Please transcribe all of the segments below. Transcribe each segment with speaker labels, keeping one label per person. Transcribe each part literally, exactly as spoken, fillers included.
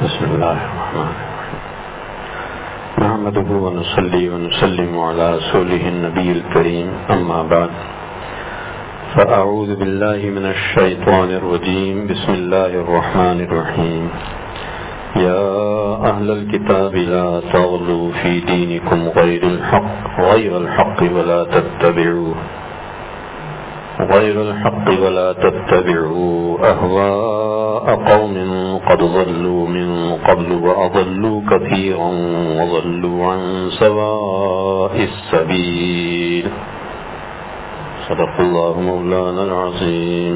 Speaker 1: بسم الله الرحمن الرحيم نحمده ونصلي ونسلم على رسوله النبي الكريم أما بعد فأعوذ بالله من الشيطان الرجيم بسم الله الرحمن الرحيم يا أهل الكتاب لا تغلوا في دينكم غير الحق غير الحق ولا تتبعوا غير الحق ولا تتبعوا أهواء قوم قد ضلوا من قبل وأضلوا كثيرا وضلوا عن سواء السبيل صدق الله مولانا العظيم.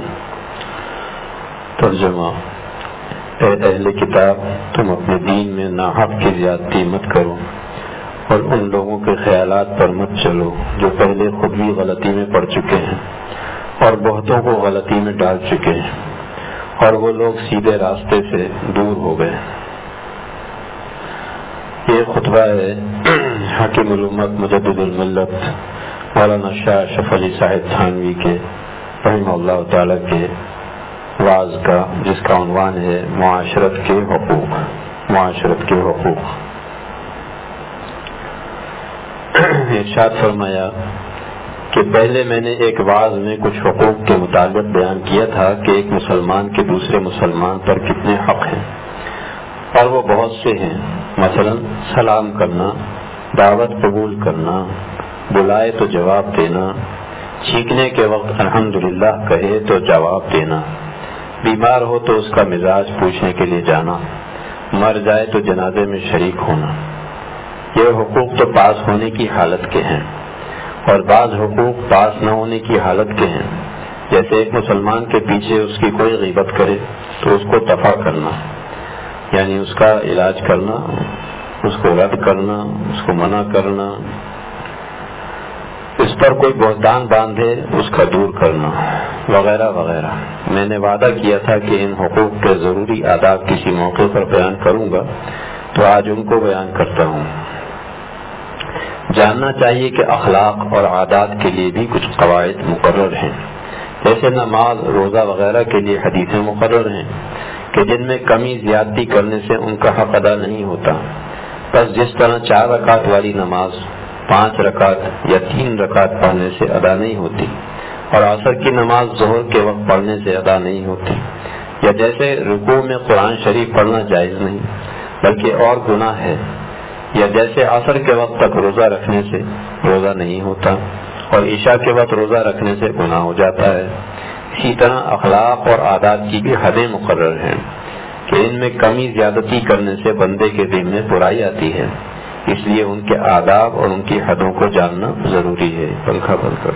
Speaker 1: ترجمہ: اے اہل کتاب، تم اپنے دین میں ناحق کی زیادتی مت کرو اور ان لوگوں کے خیالات پر مت چلو جو پہلے خود بھی غلطی میں پڑ چکے ہیں اور بہتوں کو غلطی میں ڈال چکے ہیں، اور وہ لوگ سیدھے راستے سے دور ہو گئے. یہ خطبہ ہے حاکم الامت مجدد الملت مولانا شاہ اشرف علی صاحب تھانوی کے رحمہ اللہ تعالی کے واعظ کا، جس کا عنوان ہے معاشرت کے حقوق. معاشرت کے حقوق. ارشاد فرمایا کہ پہلے میں نے ایک واعظ میں کچھ حقوق کے متعلق بیان کیا تھا کہ ایک مسلمان کے دوسرے مسلمان پر کتنے حق ہیں، اور وہ بہت سے ہیں. مثلا سلام کرنا، دعوت قبول کرنا، بلائے تو جواب دینا، چھینکنے کے وقت الحمدللہ کہے تو جواب دینا، بیمار ہو تو اس کا مزاج پوچھنے کے لیے جانا، مر جائے تو جنازے میں شریک ہونا. یہ حقوق تو پاس ہونے کی حالت کے ہیں، اور بعض حقوق پاس نہ ہونے کی حالت کے ہیں. جیسے ایک مسلمان کے پیچھے اس کی کوئی غیبت کرے تو اس کو دفع کرنا، یعنی اس کا علاج کرنا، اس کو رد کرنا، اس کو منع کرنا. اس پر کوئی بہتان باندھے اس کا دور کرنا، وغیرہ وغیرہ. میں نے وعدہ کیا تھا کہ ان حقوق کے ضروری آداب کسی موقع پر بیان کروں گا، تو آج ان کو بیان کرتا ہوں. جاننا چاہیے کہ اخلاق اور عادات کے لیے بھی کچھ قواعد مقرر ہیں. جیسے نماز، روزہ وغیرہ کے لیے حدیثیں مقرر ہیں کہ جن میں کمی زیادتی کرنے سے ان کا حق ادا نہیں ہوتا. بس جس طرح چار رکعت والی نماز پانچ رکعت یا تین رکعت پڑھنے سے ادا نہیں ہوتی، اور عصر کی نماز ظہر کے وقت پڑھنے سے ادا نہیں ہوتی، یا جیسے رکوع میں قرآن شریف پڑھنا جائز نہیں بلکہ اور گناہ ہے، یا جیسے عصر کے وقت تک روزہ رکھنے سے روزہ نہیں ہوتا اور عشاء کے وقت روزہ رکھنے سے گناہ ہو جاتا ہے. اسی طرح اخلاق اور عادات کی بھی حدیں مقرر ہیں کہ ان میں کمی زیادتی کرنے سے بندے کے دل میں برائی آتی ہے. اس لیے ان کے آداب اور ان کی حدوں کو جاننا ضروری ہے. پنکھا بند کر.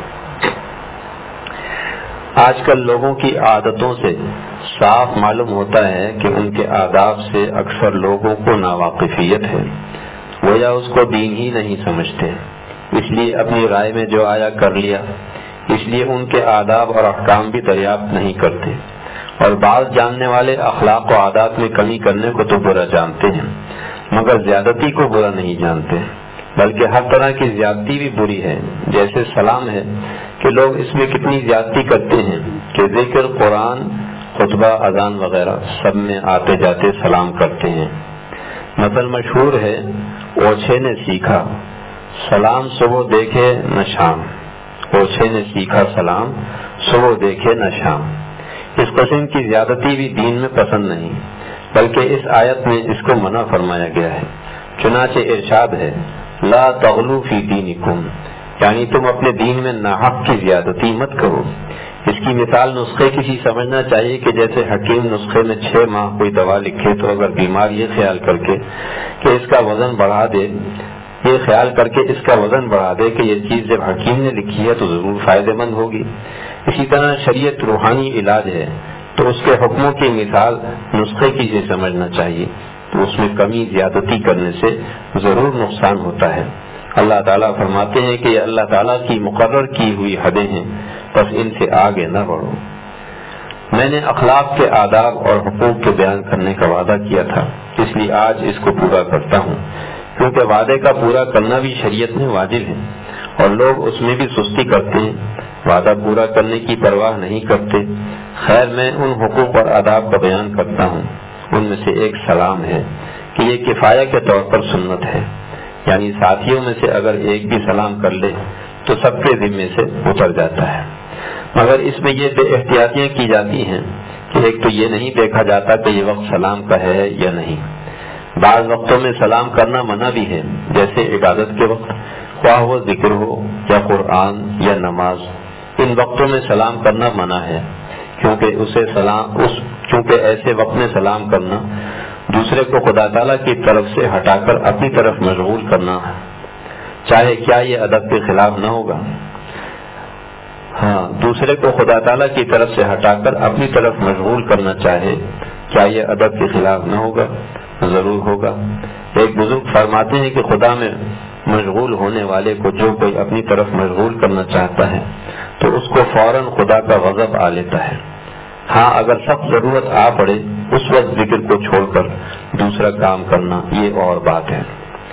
Speaker 1: آج کل لوگوں کی عادتوں سے صاف معلوم ہوتا ہے کہ ان کے آداب سے اکثر لوگوں کو ناواقفیت ہے، وہ یا اس کو دین ہی نہیں سمجھتے، اس لیے اپنی رائے میں جو آیا کر لیا. اس لیے ان کے آداب اور احکام بھی دریافت نہیں کرتے. اور بعض جاننے والے اخلاق و عادات میں کمی کرنے کو تو برا جانتے ہیں، مگر زیادتی کو برا نہیں جانتے، بلکہ ہر طرح کی زیادتی بھی بری ہے. جیسے سلام ہے کہ لوگ اس میں کتنی زیادتی کرتے ہیں کہ ذکر، قرآن، خطبہ، اذان وغیرہ سب میں آتے جاتے سلام کرتے ہیں. مثل مشہور ہے: اوچھے نے سیکھا سلام صبح دیکھے نہ شام، اوچھے نے سیکھا سلام صبح دیکھے نہ شام. اس قسم کی زیادتی بھی دین میں پسند نہیں، بلکہ اس آیت میں اس کو منع فرمایا گیا ہے. چنانچہ ارشاد ہے: لا تغلو فی دینکم، یعنی تم اپنے دین میں ناحق کی زیادتی مت کرو. اس کی مثال نسخے کی سی سمجھنا چاہیے کہ جیسے حکیم نسخے میں چھ ماہ کوئی دوا لکھے تو اگر بیمار یہ خیال کر کے کہ اس کا وزن بڑھا دے یہ خیال کر کے اس کا وزن بڑھا دے کہ یہ چیز جب حکیم نے لکھی ہے تو ضرور فائدہ مند ہوگی. اسی طرح شریعت روحانی علاج ہے تو اس کے حکموں کی مثال نسخے کی سی سمجھنا چاہیے، تو اس میں کمی زیادتی کرنے سے ضرور نقصان ہوتا ہے. اللہ تعالیٰ فرماتے ہیں کہ یہ اللہ تعالیٰ کی مقرر کی ہوئی حدیں ہیں، بس ان سے آگے نہ بڑھو. میں نے اخلاق کے آداب اور حقوق کے بیان کرنے کا وعدہ کیا تھا، اس لیے آج اس کو پورا کرتا ہوں، کیونکہ وعدے کا پورا کرنا بھی شریعت میں واجب ہے، اور لوگ اس میں بھی سستی کرتے ہیں، وعدہ پورا کرنے کی پرواہ نہیں کرتے. خیر، میں ان حقوق اور آداب کا بیان کرتا ہوں ان میں سے ایک سلام ہے کہ یہ کفایہ کے طور پر سنت ہے، یعنی ساتھیوں میں سے اگر ایک بھی سلام کر لے تو سب کے ذمے سے اتر جاتا ہے، مگر اس میں یہ بے احتیاطیاں کی جاتی ہیں کہ ایک تو یہ نہیں دیکھا جاتا کہ یہ وقت سلام کا ہے یا نہیں۔ بعض وقتوں میں سلام کرنا منع بھی ہے، جیسے عبادت کے وقت، خواہ وہ ذکر ہو یا قرآن یا نماز، ان وقتوں میں سلام کرنا منع ہے، کیونکہ اسے سلام اس کیونکہ ایسے وقت میں سلام کرنا دوسرے کو خدا تعالیٰ کی طرف سے ہٹا کر اپنی طرف مشغول کرنا ہے، چاہے کیا یہ ادب کے خلاف نہ ہوگا؟ ہاں، دوسرے کو خدا تعالیٰ کی طرف سے ہٹا کر اپنی طرف مشغول کرنا چاہے، کیا یہ ادب کے خلاف نہ ہوگا؟ ضرور ہوگا۔ ایک بزرگ فرماتے ہیں کہ خدا میں مشغول ہونے والے کو جو کوئی اپنی طرف مشغول کرنا چاہتا ہے تو اس کو فوراً خدا کا غضب آ لیتا ہے۔ ہاں، اگر سخت ضرورت آ پڑے اس وقت ذکر کو چھوڑ کر دوسرا کام کرنا یہ اور بات ہے۔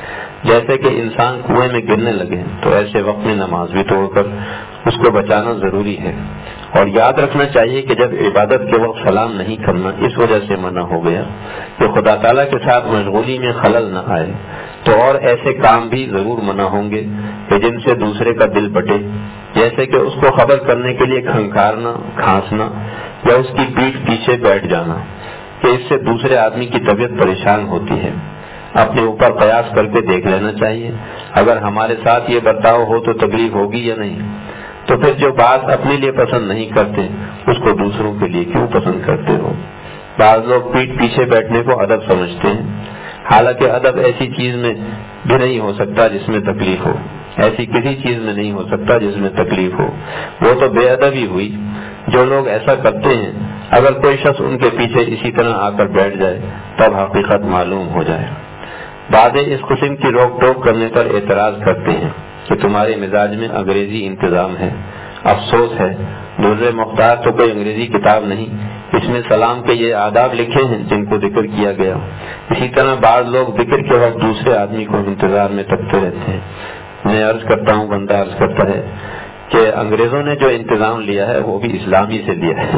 Speaker 1: جیسے کہ انسان کنویں میں گرنے لگے تو ایسے وقت میں نماز بھی توڑ کر اس کو بچانا ضروری ہے، اور یاد رکھنا چاہیے کہ جب عبادت کے وقت سلام نہیں کرنا اس وجہ سے منع ہو گیا کہ خدا تعالیٰ کے ساتھ مشغولی میں خلل نہ آئے، تو اور ایسے کام بھی ضرور منع ہوں گے کہ جن سے دوسرے کا دل بٹے، جیسے کہ اس کو خبر کرنے کے لیے کھنکارنا، کھانسنا یا اس کی پیٹھ پیچھے بیٹھ جانا، کہ اس سے دوسرے آدمی کی طبیعت پریشان ہوتی ہے۔ اپنے اوپر قیاس کر کے دیکھ لینا چاہیے، اگر ہمارے ساتھ یہ برتاؤ ہو تو تکلیف ہوگی یا نہیں، تو پھر جو بات اپنے لیے پسند نہیں کرتے اس کو دوسروں کے لیے کیوں پسند کرتے ہو؟ بعض لوگ پیٹھ پیچھے بیٹھنے کو ادب سمجھتے ہیں، حالانکہ ادب ایسی چیز میں بھی نہیں ہو سکتا جس میں تکلیف ہو، ایسی کسی چیز میں نہیں ہو سکتا جس میں تکلیف ہو، وہ تو بے ادبی ہوئی۔ جو لوگ ایسا کرتے ہیں اگر کوئی شخص ان کے پیچھے اسی طرح آ کر بیٹھ جائے تب حقیقت معلوم ہو جائے۔ بعض اس قسم کی روک ٹوک کرنے پر اعتراض کرتے ہیں کہ تمہارے مزاج میں انگریزی انتظام ہے۔ افسوس ہے، در مختار تو کوئی انگریزی کتاب نہیں، اس میں سلام کے یہ آداب لکھے ہیں جن کو ذکر کیا گیا۔ اسی طرح بعض لوگ ذکر کے وقت دوسرے آدمی کو انتظار میں تکتے رہتے ہیں۔ میں عرض کرتا ہوں، بندہ عرض کرتا ہے کہ انگریزوں نے جو انتظام لیا ہے وہ بھی اسلامی سے لیا ہے۔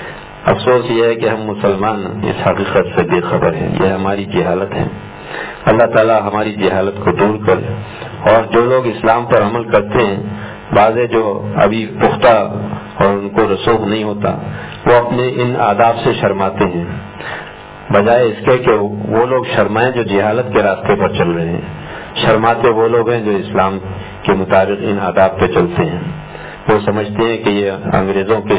Speaker 1: افسوس یہ ہے کہ ہم مسلمان اس حقیقت سے بے خبر ہیں، یہ ہماری جہالت ہے۔ اللہ تعالیٰ ہماری جہالت کو دور کر، اور جو لوگ اسلام پر عمل کرتے ہیں، بعضے جو ابھی پختہ اور ان کو رسوخ نہیں ہوتا، وہ اپنے ان آداب سے شرماتے ہیں، بجائے اس کے کہ وہ لوگ شرمائیں جو جہالت کے راستے پر چل رہے ہیں۔ شرماتے وہ لوگ ہیں جو اسلام کے مطابق ان آداب پہ چلتے ہیں۔ وہ سمجھتے ہیں کہ یہ انگریزوں کے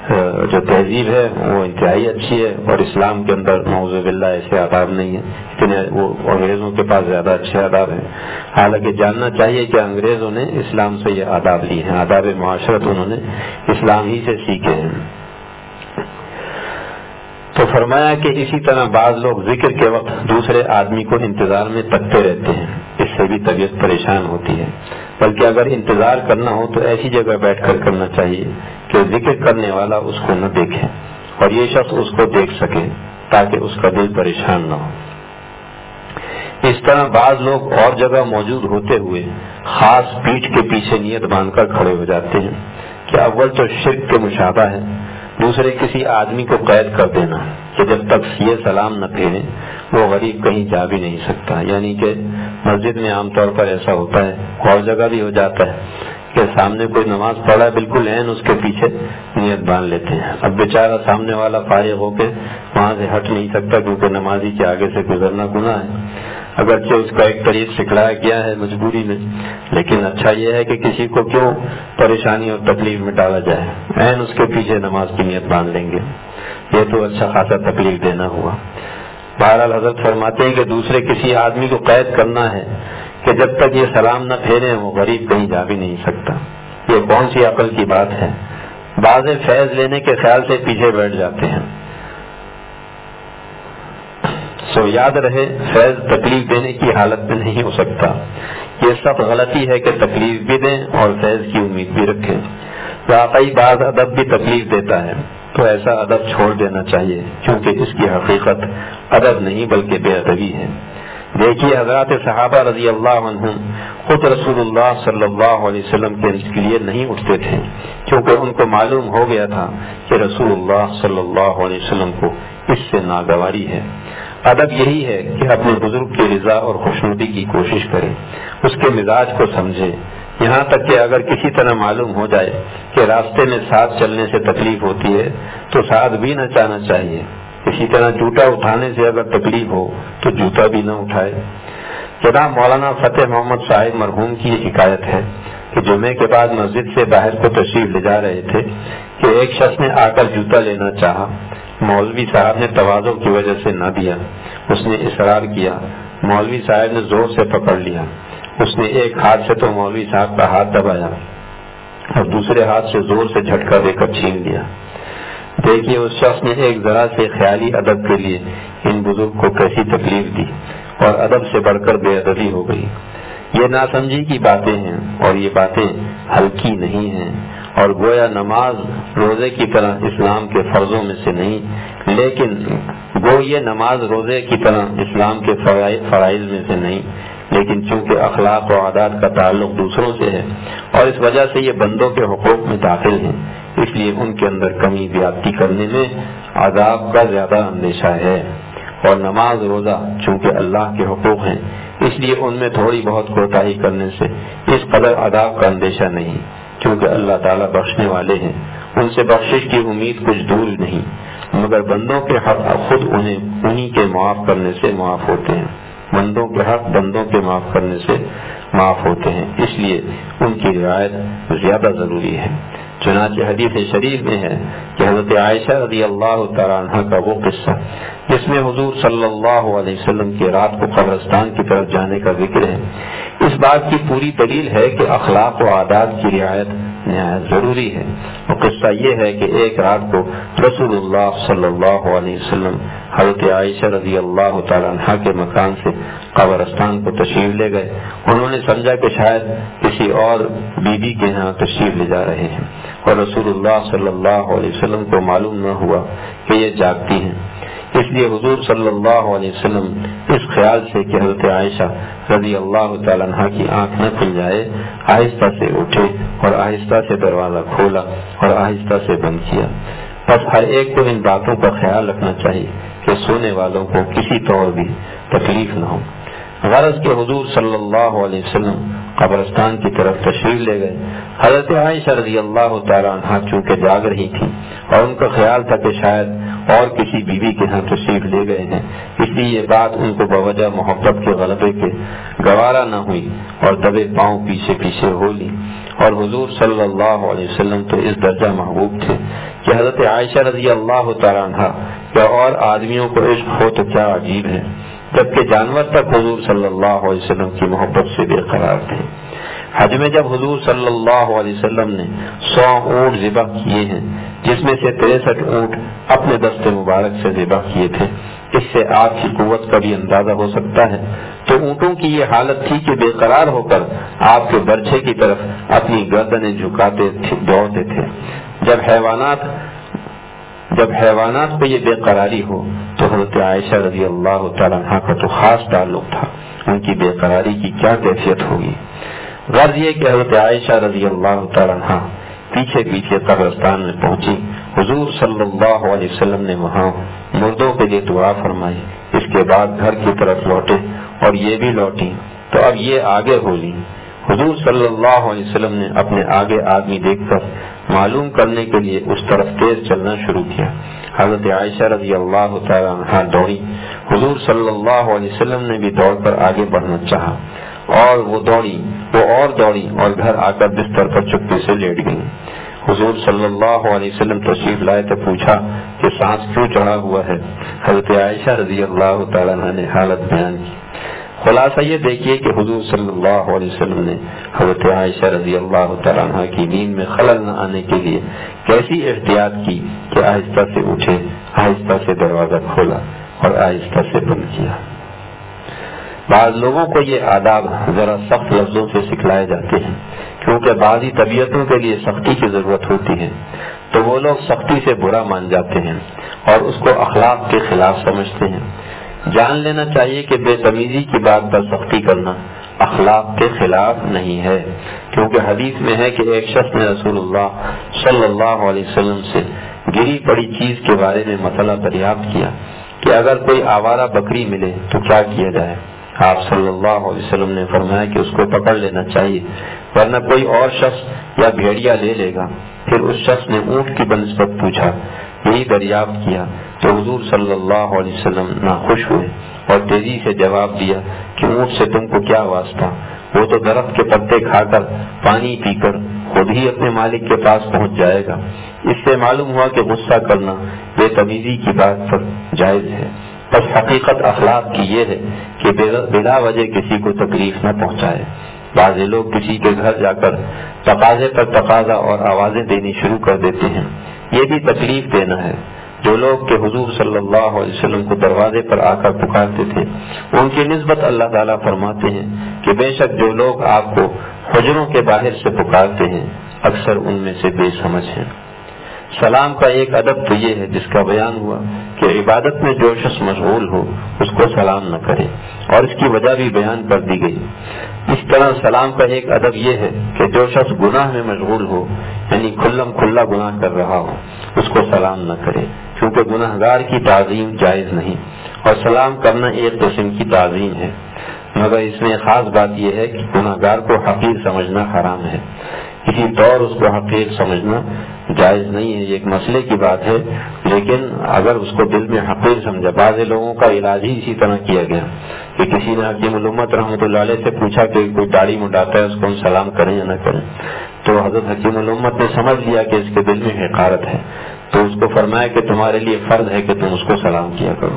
Speaker 1: جو تہذیب ہے وہ انتہائی اچھی ہے، اور اسلام کے اندر نعوذ باللہ ایسے آداب نہیں ہیں، اتنے وہ انگریزوں کے پاس زیادہ اچھے آداب ہیں۔ حالانکہ جاننا چاہیے کہ انگریزوں نے اسلام سے یہ آداب لی ہیں، آداب معاشرت انہوں نے اسلام ہی سے سیکھے ہیں۔ تو فرمایا کہ اسی طرح بعض لوگ ذکر کے وقت دوسرے آدمی کو انتظار میں تکتے رہتے ہیں، اس سے بھی طبیعت پریشان ہوتی ہے۔ بلکہ اگر انتظار کرنا ہو تو ایسی جگہ بیٹھ کر کرنا چاہیے کہ ذکر کرنے والا اس کو نہ دیکھے اور یہ شخص اس کو دیکھ سکے، تاکہ اس کا دل پریشان نہ ہو۔ اس طرح بعض لوگ اور جگہ موجود ہوتے ہوئے خاص پیٹھ کے پیچھے نیت باندھ کر کھڑے ہو جاتے ہیں کہ اول تو شرک کے مشابہ ہے، دوسرے کسی آدمی کو قید کر دینا کہ جب تک یہ سلام نہ پھیرے وہ غریب کہیں جا بھی نہیں سکتا۔ یعنی کہ مسجد میں عام طور پر ایسا ہوتا ہے، اور جگہ بھی ہو جاتا ہے کہ سامنے کوئی نماز پڑھا ہے، بالکل عین اس کے پیچھے نیت باندھ لیتے ہیں۔ اب بیچارہ سامنے والا فارغ ہو کے وہاں سے ہٹ نہیں سکتا، کیونکہ نمازی کے آگے سے گزرنا گناہ ہے، اگرچہ اس کا ایک طریق سکھلایا گیا ہے مجبوری میں، لیکن اچھا یہ ہے کہ کسی کو کیوں پریشانی اور تکلیف میں ڈالا جائے، عین اس کے پیچھے نماز کی نیت باندھ لیں گے، یہ تو اچھا خاصا تکلیف دینا ہوا۔ بہرحال حضرت فرماتے ہیں کہ دوسرے کسی آدمی کو قید کرنا ہے کہ جب تک یہ سلام نہ پھیرے وہ غریب کہیں جا بھی نہیں سکتا، یہ کون سی عقل کی بات ہے؟ بعض فیض لینے کے خیال سے پیچھے بیٹھ جاتے ہیں۔ سو یاد رہے، فیض تکلیف دینے کی حالت میں نہیں ہو سکتا، یہ سب غلطی ہے کہ تکلیف بھی دیں اور فیض کی امید بھی رکھیں۔ واقعی بعض ادب بھی تکلیف دیتا ہے تو ایسا ادب چھوڑ دینا چاہیے، کیونکہ اس کی حقیقت ادب نہیں بلکہ بے ادبی ہے۔ دیکھیے حضرات صحابہ رضی اللہ عنہم خود رسول اللہ صلی اللہ علیہ وسلم کے رزق کے لیے نہیں اٹھتے تھے، کیونکہ ان کو معلوم ہو گیا تھا کہ رسول اللہ صلی اللہ علیہ وسلم کو اس سے ناگواری ہے۔ ادب یہی ہے کہ اپنے بزرگ کی رضا اور خوشنودی کی کوشش کرے، اس کے مزاج کو سمجھے، یہاں تک کہ اگر کسی طرح معلوم ہو جائے کہ راستے میں ساتھ چلنے سے تکلیف ہوتی ہے تو ساتھ بھی نہ جانا چاہیے۔ اسی طرح جوتا اٹھانے سے اگر تکلیف ہو تو جوتا بھی نہ اٹھائے۔ جناب مولانا فتح محمد صاحب مرحوم کی یہ حکایت ہے کہ جمعے کے بعد مسجد سے باہر کو تشریف لے جا رہے تھے کہ ایک شخص نے آ کر جوتا لینا چاہا۔ مولوی صاحب نے تواضع کی وجہ سے نہ دیا، اس نے اصرار کیا، مولوی صاحب نے زور سے پکڑ لیا، اس نے ایک ہاتھ سے تو مولوی صاحب کا ہاتھ دبایا اور دوسرے ہاتھ سے زور سے جھٹکا دے کر چھین لیا۔ دیکھیے اس شخص نے ایک ذرا سے خیالی ادب کے لیے ان بزرگ کو کیسی تکلیف دی اور ادب سے بڑھ کر بے ادبی ہو گئی۔ یہ ناسمجھی کی باتیں ہیں اور یہ باتیں ہلکی نہیں ہیں، اور گویا نماز روزے کی طرح اسلام کے فرضوں میں سے نہیں، لیکن گو یہ نماز روزے کی طرح اسلام کے فرائض میں سے نہیں، لیکن چونکہ اخلاق و عادات کا تعلق دوسروں سے ہے اور اس وجہ سے یہ بندوں کے حقوق میں داخل ہیں، اس لیے ان کے اندر کمی زیادتی کرنے میں عذاب کا زیادہ اندیشہ ہے۔ اور نماز روزہ چونکہ اللہ کے حقوق ہیں، اس لیے ان میں تھوڑی بہت کوتاہی کرنے سے اس قدر عذاب کا اندیشہ نہیں، کیونکہ اللہ تعالیٰ بخشنے والے ہیں، ان سے بخشش کی امید کچھ دور نہیں، مگر بندوں کے حق خود انہیں انہی کے معاف کرنے سے معاف ہوتے ہیں، بندوں کے حق بندوں کے معاف کرنے سے معاف ہوتے ہیں، اس لیے ان کی رعایت زیادہ ضروری ہے۔ چنانچہ حدیث شریف میں ہے کہ حضرت عائشہ رضی اللہ تعالیٰ عنہ کا وہ قصہ جس میں حضور صلی اللہ علیہ وسلم کی رات کو قبرستان کی طرف جانے کا ذکر ہے، اس بات کی پوری دلیل ہے کہ اخلاق و عادات کی رعایت نہایت ضروری ہے۔ اور قصہ یہ ہے کہ ایک رات کو رسول اللہ صلی اللہ علیہ وسلم حضرت عائشہ رضی اللہ تعالیٰ عنہ کے مکان سے قبرستان کو تشریف لے گئے۔ انہوں نے سمجھا کہ شاید کسی اور بی بی کے ہاں تشریف لے جا رہے ہیں، اور رسول اللہ صلی اللہ علیہ وسلم کو معلوم نہ ہوا کہ یہ جاگتی ہیں، اس لیے حضور صلی اللہ علیہ وسلم اس خیال سے کہ حضرت عائشہ رضی اللہ تعالیٰ عنہ کی آنکھ نہ کھل جائے، آہستہ سے اٹھے اور آہستہ سے دروازہ کھولا اور آہستہ سے بند کیا۔ بس ہر ایک کو ان باتوں کا خیال رکھنا چاہیے کہ سونے والوں کو کسی طور بھی تکلیف نہ ہو۔ غرض کہ حضور صلی اللہ علیہ وسلم قبرستان کی طرف تشریف لے گئے۔ حضرت عائشہ رضی اللہ تعالیٰ عنہ چونکہ جاگ رہی تھی اور ان کا خیال تھا کہ شاید اور کسی بیوی کے ہاں تشریف لے گئے ہیں، اس لیے یہ بات ان کو بوجہ محبت کے غلبے کے گوارا نہ ہوئی اور دبے پاؤں پیچھے پیچھے ہو لی۔ اور حضور صلی اللہ علیہ وسلم تو اس درجہ محبوب تھے کہ حضرت عائشہ رضی اللہ تعالیٰ عنہ یا اور آدمیوں کو عشق ہو تو کیا عجیب ہے، جبکہ جانور تک حضور صلی اللہ علیہ وسلم کی محبت سے بے قرار تھے۔ حج میں جب حضور صلی اللہ علیہ وسلم نے سو اونٹ ذبح کیے ہیں، جس میں سے تریسٹھ اونٹ اپنے دست مبارک سے ذبح کیے تھے، اس سے آپ کی قوت کا بھی اندازہ ہو سکتا ہے۔ تو اونٹوں کی یہ حالت تھی کہ بے قرار ہو کر آپ کے برچھے کی طرف اپنی گردنیں جھکاتے دوڑتے تھے۔ جب حیوانات جب حیوانات پہ یہ بے قراری ہو تو حضرت عائشہ رضی اللہ تعالیٰ عنہ کا تو خاص تعلق تھا، ان کی بے قراری کی کیا کیفیت ہوگی۔ غرض یہ کہ حضرت عائشہ رضی اللہ تعالیٰ عنہ پیچھے پیچھے قبرستان میں پہنچی۔ حضور صلی اللہ علیہ وسلم نے وہاں مردوں کے لیے دعا فرمائی، اس کے بعد گھر کی طرف لوٹے اور یہ بھی لوٹی تو اب یہ آگے ہو لی۔ حضور صلی اللہ علیہ وسلم نے اپنے آگے آدمی دیکھ کر معلوم کرنے کے لیے اس طرف تیز چلنا شروع کیا۔ حضرت عائشہ رضی اللہ تعالیٰ عنہ دوڑی، حضور صلی اللہ علیہ وسلم نے بھی دوڑ کر آگے بڑھنا چاہا، اور وہ دوڑی وہ اور دوڑی اور گھر آ کر بستر پر چپکے سے لیٹ گئی۔ حضور صلی اللہ علیہ وسلم تشریف لائے تو پوچھا کہ سانس کیوں چڑھا ہوا ہے؟ حضرت عائشہ رضی اللہ تعالیٰ عنہ نے حالت بیان کی۔ خلاصہ یہ دیکھیے کہ حضور صلی اللہ علیہ وسلم نے حضرت عائشہ رضی اللہ تعالیٰ عنہ کی نیند میں خلل نہ آنے کے لیے کیسی احتیاط کی کہ آہستہ سے اٹھے، آہستہ سے دروازہ کھولا اور آہستہ سے بند کیا۔ بعض لوگوں کو یہ آداب ذرا سخت لفظوں سے سکھلائے جاتے ہیں، کیونکہ بعضی طبیعتوں کے لیے سختی کی ضرورت ہوتی ہے، تو وہ لوگ سختی سے برا مان جاتے ہیں اور اس کو اخلاق کے خلاف سمجھتے ہیں۔ جان لینا چاہیے کہ بے تمیزی کی بات پر سختی کرنا اخلاق کے خلاف نہیں ہے، کیونکہ حدیث میں ہے کہ ایک شخص نے رسول اللہ صلی اللہ علیہ وسلم سے گری پڑی چیز کے بارے میں مسئلہ دریافت کیا۔ کہ اگر کوئی آوارہ بکری ملے تو کیا کیا جائے؟ آپ صلی اللہ علیہ وسلم نے فرمایا کہ اس کو پکڑ لینا چاہیے، ورنہ کوئی اور شخص یا بھیڑیا لے لے گا۔ پھر اس شخص نے اونٹ کی بنسبت پوچھا، یہی دریافت کیا تو حضور صلی اللہ علیہ وسلم ناخوش ہوئے اور تیزی سے جواب دیا کہ اونٹ سے تم کو کیا واسطہ، وہ تو درخت کے پتے کھا کر پانی پی کر خود ہی اپنے مالک کے پاس پہنچ جائے گا۔ اس سے معلوم ہوا کہ غصہ کرنا بے تمیزی کی بات پر جائز ہے۔ بس حقیقت اخلاق کی یہ ہے کہ بلا وجہ کسی کو تکلیف نہ پہنچائے۔ بعض لوگ کسی کے گھر جا کر تقاضے پر تقاضا اور آوازیں دینی شروع کر دیتے ہیں، یہ بھی تکلیف دینا ہے۔ جو لوگ کہ حضور صلی اللہ علیہ وسلم کو دروازے پر آ کر پکارتے تھے، ان کی نسبت اللہ تعالیٰ فرماتے ہیں کہ بے شک جو لوگ آپ کو حجروں کے باہر سے پکارتے ہیں اکثر ان میں سے بے سمجھ ہیں۔ سلام کا ایک ادب تو یہ ہے جس کا بیان ہوا کہ عبادت میں جو شخص مشغول ہو اس کو سلام نہ کرے، اور اس کی وجہ بھی بیان کر دی گئی۔ اس طرح سلام کا ایک ادب یہ ہے کہ جو شخص گناہ میں مشغول ہو، یعنی کھلم کھلا گناہ کر رہا ہو، اس کو سلام نہ کرے، کیونکہ گناہ گار کی تعظیم جائز نہیں، اور سلام کرنا ایک قسم کی تعظیم ہے، مگر اس میں خاص بات یہ ہے کہ گناہ گار کو حقیر سمجھنا حرام ہے، کسی طور اس کو حقیر سمجھنا جائز نہیں ہے۔ یہ ایک مسئلے کی بات ہے، لیکن اگر اس کو دل میں حقیر سمجھا، بعض لوگوں کا علاج ہی اسی طرح کیا گیا کہ کسی نے حکیم الامت رحمۃ اللہ علیہ سے پوچھا کہ کوئی داڑھی منڈاتا ہے اس کو ہم سلام کریں یا نہ کریں، تو حضرت حکیم الامت نے سمجھ لیا کہ اس کے دل میں حقارت ہے، تو اس کو فرمایا کہ تمہارے لیے فرض ہے کہ تم اس کو سلام کیا کرو۔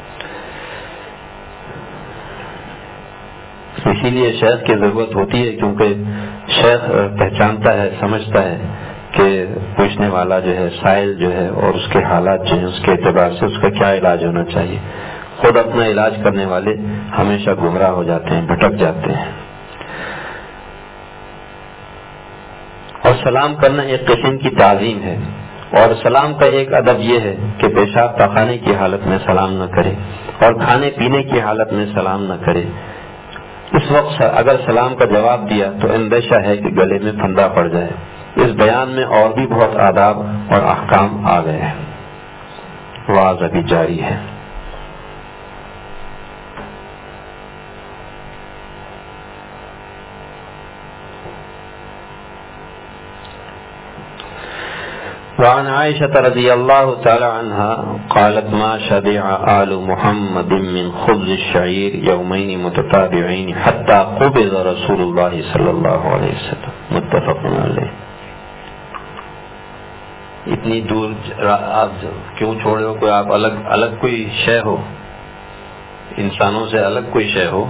Speaker 1: اسی لیے شیخ کی ضرورت ہوتی ہے، کیونکہ شیخ پہچانتا ہے، سمجھتا ہے کہ پوچھنے والا جو ہے، سائل جو ہے، اور اس کے حالات جو ہیں اس کے اعتبار سے اس کا کیا علاج ہونا چاہیے۔ خود اپنا علاج کرنے والے ہمیشہ گمراہ ہو جاتے ہیں، بھٹک جاتے ہیں۔ اور سلام کرنا ایک قسم کی تعظیم ہے، اور سلام کا ایک ادب یہ ہے کہ پیشاب پخانے کی حالت میں سلام نہ کرے اور کھانے پینے کی حالت میں سلام نہ کرے۔ اس وقت اگر سلام کا جواب دیا تو اندیشہ ہے کہ گلے میں پھندا پڑ جائے۔ اس بیان میں اور بھی بہت آداب اور احکام آ گئے ہیں، واعظ ابھی جاری ہے۔ وعن عائشة رضي الله تعالى عنها قالت ما شبع آل محمد من خبز الشعير يومين متتابعين حتى قبض رسول الله صلى الله عليه وسلم متفق عليه۔ اتنی دور آپ کیوں چھوڑے ہو؟ کوئی آپ الگ الگ کوئی شے ہو، انسانوں سے الگ کوئی شے ہو؟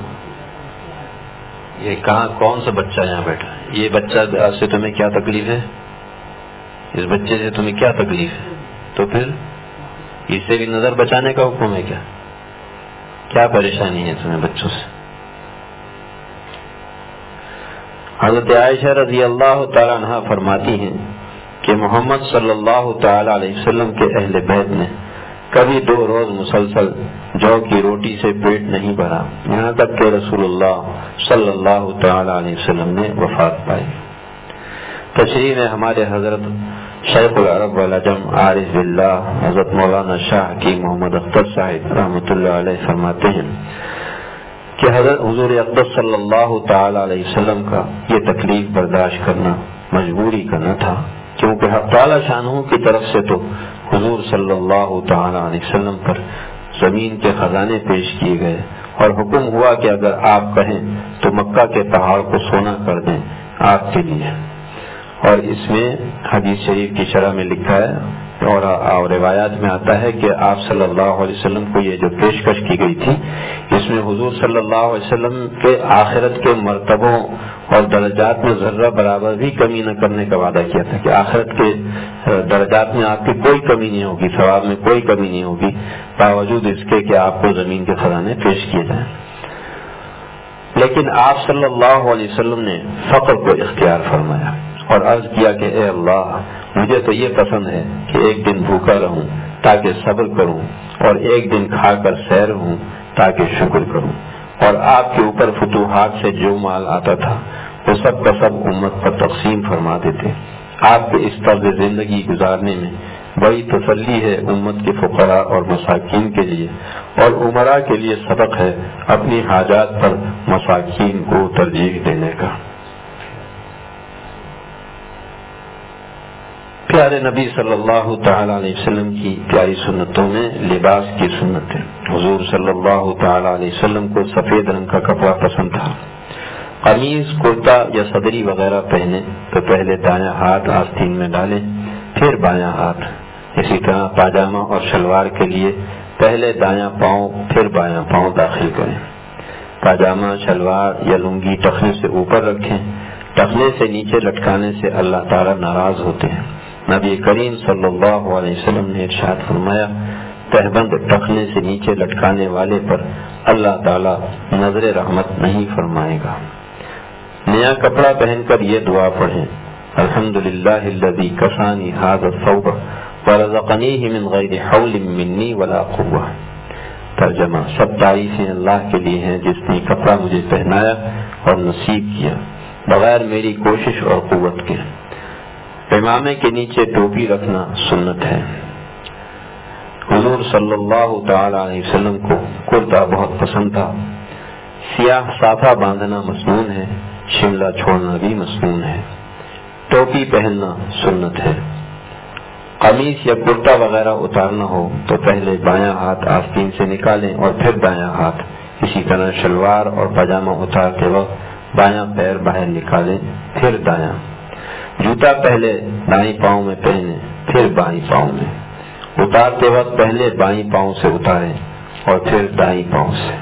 Speaker 1: یہ کہاں کون سا بچہ یہاں بیٹھا ہے؟ یہ بچہ سے تمہیں کیا تکلیف ہے؟ اس بچے سے تمہیں کیا تکلیف ہے؟ تو پھر اس سے بھی نظر بچانے کا حکم ہے کیا؟ کیا پریشانی ہے تمہیں بچوں سے؟ حضرت عائشہ رضی اللہ تعالی عنہا فرماتی ہیں کہ محمد صلی اللہ تعالی علیہ وسلم کے اہل بیت نے کبھی دو روز مسلسل جو کی روٹی سے پیٹ نہیں بھرا، یہاں تک کہ رسول اللہ صلی اللہ تعالی علیہ وسلم نے وفات پائی۔ تشریح میں ہمارے حضرت شیخ العرب والعجم عارف باللہ حضرت مولانا شاہ کی محمد اختر صاحب رحمۃ اللہ علیہ فرماتے ہیں کہ حضرت حضور اقدس صلی اللہ تعالی علیہ وسلم کا یہ تکلیف برداشت کرنا مجبوری کا نہ تھا، کیونکہ حق تعالی شانہ کی طرف سے تو حضور صلی اللہ تعالی علیہ وسلم پر زمین کے خزانے پیش کیے گئے، اور حکم ہوا کہ اگر آپ کہیں تو مکہ کے پہاڑ کو سونا کر دیں آپ کے لیے۔ اور اس میں حدیث شریف کی شرح میں لکھا ہے اور, اور روایات میں آتا ہے کہ آپ صلی اللہ علیہ وسلم کو یہ جو پیشکش کی گئی تھی، اس میں حضور صلی اللہ علیہ وسلم کے آخرت کے مرتبوں اور درجات میں ذرہ برابر بھی کمی نہ کرنے کا وعدہ کیا تھا کہ آخرت کے درجات میں آپ کی کوئی کمی نہیں ہوگی، ثواب میں کوئی کمی نہیں ہوگی، باوجود اس کے کہ آپ کو زمین کے خزانے پیش کیے جائیں۔ لیکن آپ صلی اللہ علیہ وسلم نے فقر کو اختیار فرمایا اور عرض کیا کہ اے اللہ، مجھے تو یہ پسند ہے کہ ایک دن بھوکا رہوں تاکہ صبر کروں، اور ایک دن کھا کر سیر ہوں تاکہ شکر کروں۔ اور آپ کے اوپر فتوحات سے جو مال آتا تھا وہ سب کا سب امت پر تقسیم فرما دیتے۔ آپ کے اس طرز زندگی گزارنے میں بڑی تسلی ہے امت کے فقراء اور مساکین کے لیے، اور عمراء کے لیے سبق ہے اپنی حاجات پر مساکین کو ترجیح دینے کا۔ پیارے نبی صلی اللہ تعالی علیہ وسلم کی پیاری سنتوں میں لباس کی سنت ہے۔ حضور صلی اللہ تعالی علیہ وسلم کو سفید رنگ کا کپڑا پسند تھا۔ قمیض، کرتا یا صدری وغیرہ پہنے تو پہلے دایاں ہاتھ آستین میں ڈالیں، پھر بایاں ہاتھ۔ اسی طرح پاجامہ اور شلوار کے لیے پہلے دایاں پاؤں پھر بایاں پاؤں داخل کریں۔ پاجامہ، شلوار یا لنگی ٹخنے سے اوپر رکھیں۔ ٹخنے سے نیچے لٹکانے سے اللہ تعالیٰ ناراض ہوتے ہیں۔ نبی کریم صلی اللہ علیہ وسلم نے ارشاد فرمایا، تہبند ٹخنے سے نیچے لٹکانے والے پر اللہ تعالیٰ نظر رحمت نہیں فرمائے گا۔ نیا کپڑا پہن کر یہ دعا پڑھیں، الحمدللہ الذی کسانی ھذا الثوب ورزقنیہ من غیر حول منی ولا قوہ۔ ترجمہ: سب تعریفیں اللہ کے لیے ہیں جس نے کپڑا مجھے پہنایا اور نصیب کیا بغیر میری کوشش اور قوت کے۔ امامے کے نیچے ٹوپی رکھنا سنت ہے۔ حضور صلی اللہ تعالی علیہ وسلم کو کرتا بہت پسند تھا۔ سیاہ صافہ باندھنا مسنون ہے، شملہ چھوڑنا بھی مسنون ہے۔ ٹوپی پہننا سنت ہے۔ قمیص یا کرتا وغیرہ اتارنا ہو تو پہلے بایاں ہاتھ آستین سے نکالیں اور پھر دایاں ہاتھ۔ اسی طرح شلوار اور پاجامہ اتارتے وقت بایاں پیر باہر نکالیں پھر دایاں۔ جوتا پہلے دائیں پاؤں میں پہنیں پھر بائیں پاؤں میں۔ اتارتے وقت پہلے بائیں پاؤں سے اتاریں اور پھر دائیں پاؤں سے۔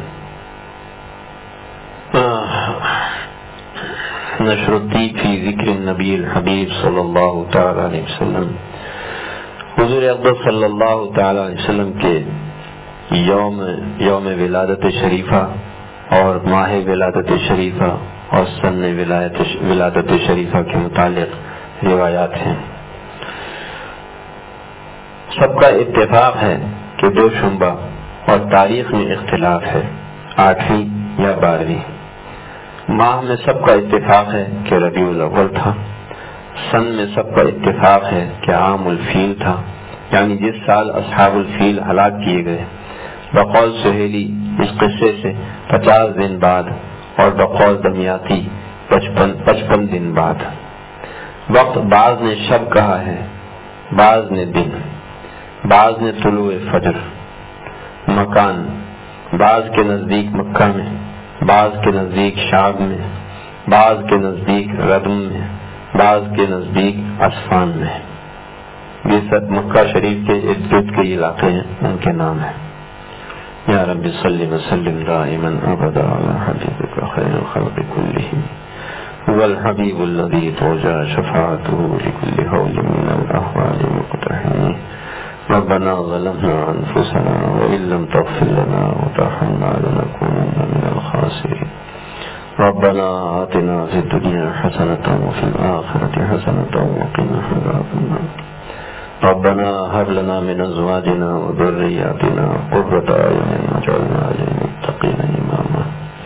Speaker 1: نشر الطیب فی ذکر النبی الحبیب صلی اللہ تعالی علیہ وسلم۔ حضور اقدس صلی اللہ تعالی علیہ وسلم کے یوم یوم ولادت شریفہ اور ماہ ولادت شریفہ اور سن ولادت شریفہ کے متعلق روایات ہیں۔ سب کا اتفاق ہے کہ دو شنبہ اور تاریخ میں اختلاف ہے، آٹھویں یا بارہویں۔ ماہ میں سب کا اتفاق ہے کہ ربیع الاول تھا۔ سن میں سب کا اتفاق ہے کہ عام الفیل تھا، یعنی جس سال اصحاب الفیل ہلاک کیے گئے۔ بقول سہیلی اس قصے سے پچاس دن بعد اور بقول دمیاتی پچپن پچپن دن بعد۔ وقت بعض نے شب کہا ہے، بعض نے دن، بعض نے طلوع فجر۔ مکان بعض کے نزدیک مکہ میں، بعض کے نزدیک شام میں، بعض کے نزدیک ردم میں، بعض کے نزدیک اصفان میں۔ یہ سب مکہ شریف کے ارد گرد کے علاقے ہیں، ان کے نام ہیں۔ یا رب صلی وسلم دائما ابدا علی حبیبک خیر الخلق کلہم هو الحبیب الذی ترجى شفاعته لكل حول من الاحوال مقتحم۔ ربنا ظلمنا انفسنا وان لم تغفر لنا وترحمنا لنكونن من الخاسرين۔ ربنا آتنا في الدنيا حسنة وفي الآخرة حسنة وقنا عذاب النار۔ ربنا هب لنا من ازواجنا وذرياتنا قرة اعين واجعلنا للمتقين اماما۔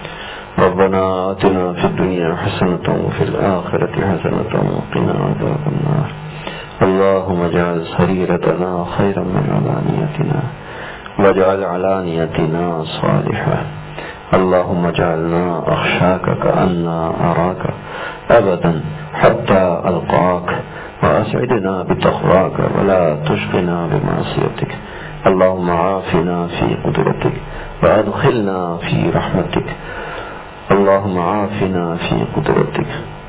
Speaker 1: ربنا آتنا في الدنيا حسنة وفي الآخرة حسنة وقنا عذاب النار۔ اللهم اجعل سريرتنا خيرا من علانيتنا واجعل علانيتنا صالحة۔ اللهم اجعلنا اخشاك كأننا اراك ابدا حتى القاك، واسعدنا بتقواك ولا تشقنا بمعصيتك۔ اللهم عافنا في قدرتك وادخلنا في رحمتك۔ اللهم عافنا في قدرتك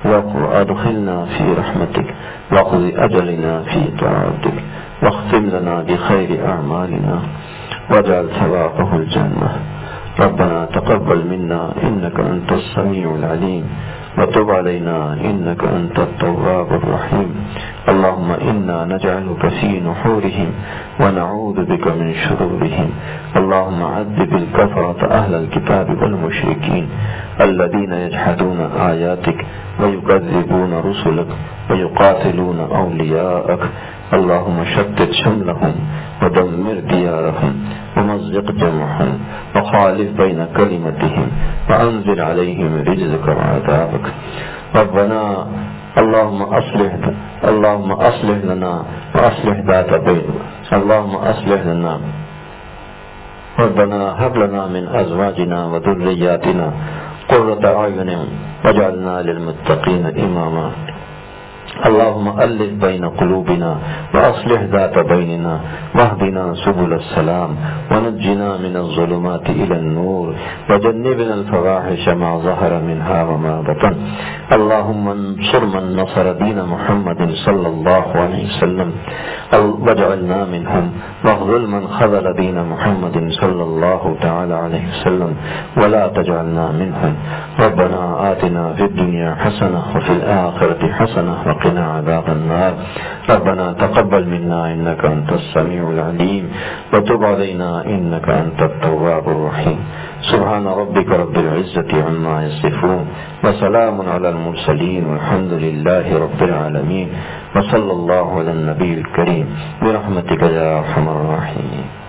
Speaker 1: وادخلنا في رحمتك واقض اجلنا في طاعتك واختم لنا بخير اعمالنا واجعل ثوابه الجنة۔ ربنا تقبل منا إنك أنت السميع العليم وتب علينا إنك أنت التواب الرحيم۔ اللهم إنا نجعلك في نحورهم ونعوذ بك من شرورهم۔ اللهم عذب الكفرة أهل الكتاب والمشركين الذين يجحدون آياتك ويكذبون رسلك ويقاتلون أولياءك۔ اللهم شتت شملهم ودمر ديارهم ومزق جمعهم وخالف بين كلمتهم وأنزل عليهم رجزك وعذابك۔ ربنا اللهم أصلح اللهم أصلح لنا وأصلح ذات بيننا اللهم أصلح لنا ربنا هب لنا من أزواجنا وذرياتنا قرة أعين واجعلنا للمتقين إماما اللهم ألف بين قلوبنا وأصلح ذات بيننا واهدنا سبل السلام ونجنا من الظلمات إلى النور وجنبنا الفواحش ما ظهر منها وما بطن اللهم انصر من نصر دين محمد صلى الله عليه وسلم واجعلنا منهم واخذل من خذل دين محمد صلى الله تعالى عليه وسلم ولا تجعلنا منهم ربنا آتنا في الدنيا حسنة وفي الآخرة حسنة وقنا عذاب النار ربنا تقبل منا إنك أنت السميع العليم وتب علينا إنك أنت التواب الرحيم سبحان ربك رب العزة عما يصفون وسلام على المرسلين والحمد لله رب العالمين وصلى الله على النبي الكريم برحمتك يا أرحم الراحمين.